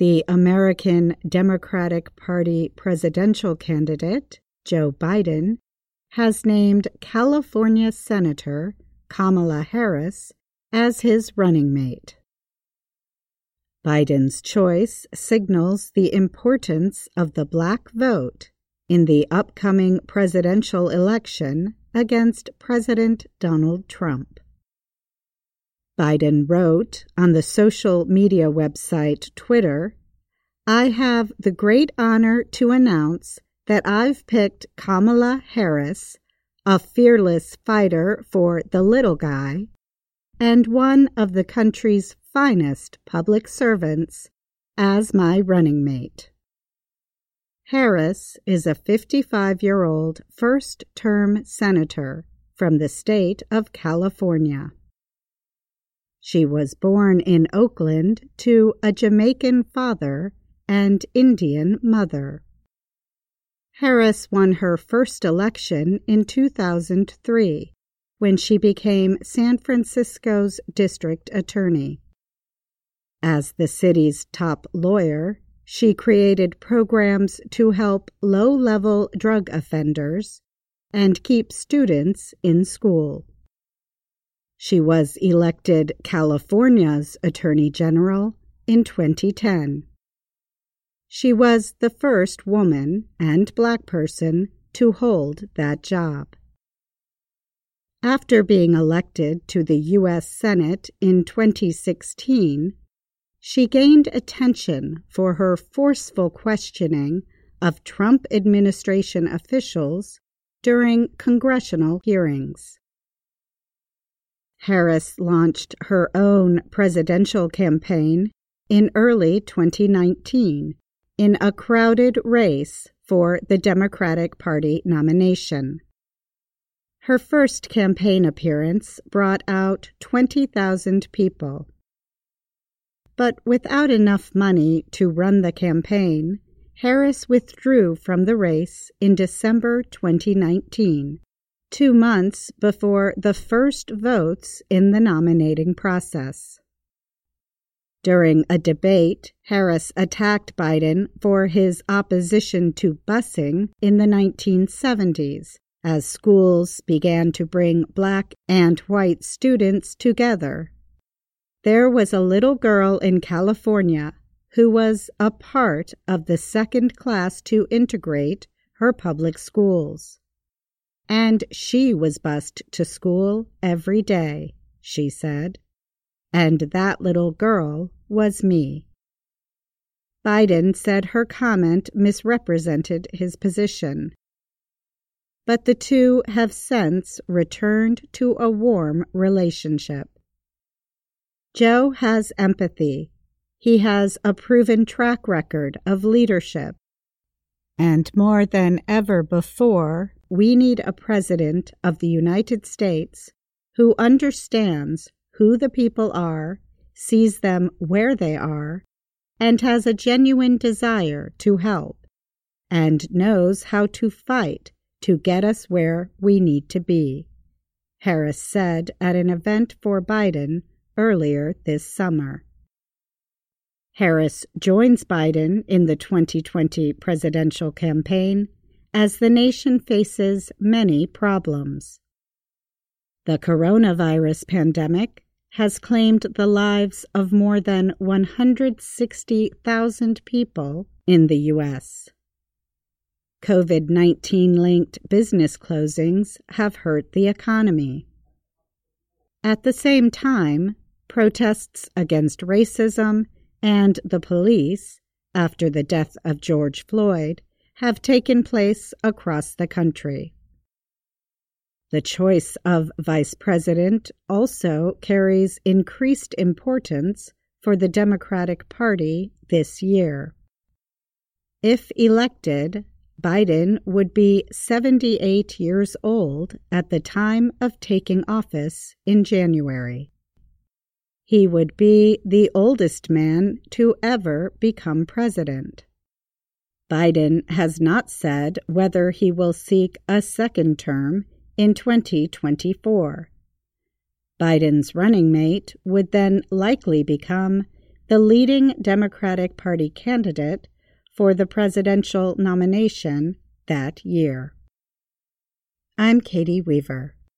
The American Democratic Party presidential candidate, Joe Biden, has named California Senator Kamala Harris as his running mate. Biden's choice signals the importance of the Black vote in the upcoming presidential election against President Donald Trump. Biden wrote on the social media website Twitter, "I have the great honor to announce that I've picked Kamala Harris, a fearless fighter for the little guy, and one of the country's finest public servants, as my running mate." Harris is a 55-year-old first-term senator from the state of California. She was born in Oakland to a Jamaican father and Indian mother. Harris won her first election in 2003 when she became San Francisco's district attorney. As the city's top lawyer, she created programs to help low-level drug offenders and keep students in school. She was elected California's Attorney General in 2010. She was the first woman and Black person to hold that job. After being elected to the U.S. Senate in 2016, she gained attention for her forceful questioning of Trump administration officials during congressional hearings. Harris launched her own presidential campaign in early 2019 in a crowded race for the Democratic Party nomination. Her first campaign appearance brought out 20,000 people. But without enough money to run the campaign, Harris withdrew from the race in December 2019. 2 months before the first votes in the nominating process. During a debate, Harris attacked Biden for his opposition to busing in the 1970s, as schools began to bring Black and white students together. There was a little girl in California who was a part of the second class to integrate her public schools. And she was bused to school every day, she said. And that little girl was me. Biden said her comment misrepresented his position. But the two have since returned to a warm relationship. Joe has empathy. He has a proven track record of leadership. And more than ever before, we need a president of the United States who understands who the people are, sees them where they are, and has a genuine desire to help, and knows how to fight to get us where we need to be, Harris said at an event for Biden earlier this summer. Harris joins Biden in the 2020 presidential campaign as the nation faces many problems. The coronavirus pandemic has claimed the lives of more than 160,000 people in the U.S. COVID-19-linked business closings have hurt the economy. At the same time, protests against racism and the police, after the death of George Floyd, have taken place across the country. The choice of vice president also carries increased importance for the Democratic Party this year. If elected, Biden would be 78 years old at the time of taking office in January. He would be the oldest man to ever become president. Biden has not said whether he will seek a second term in 2024. Biden's running mate would then likely become the leading Democratic Party candidate for the presidential nomination that year. I'm Katie Weaver.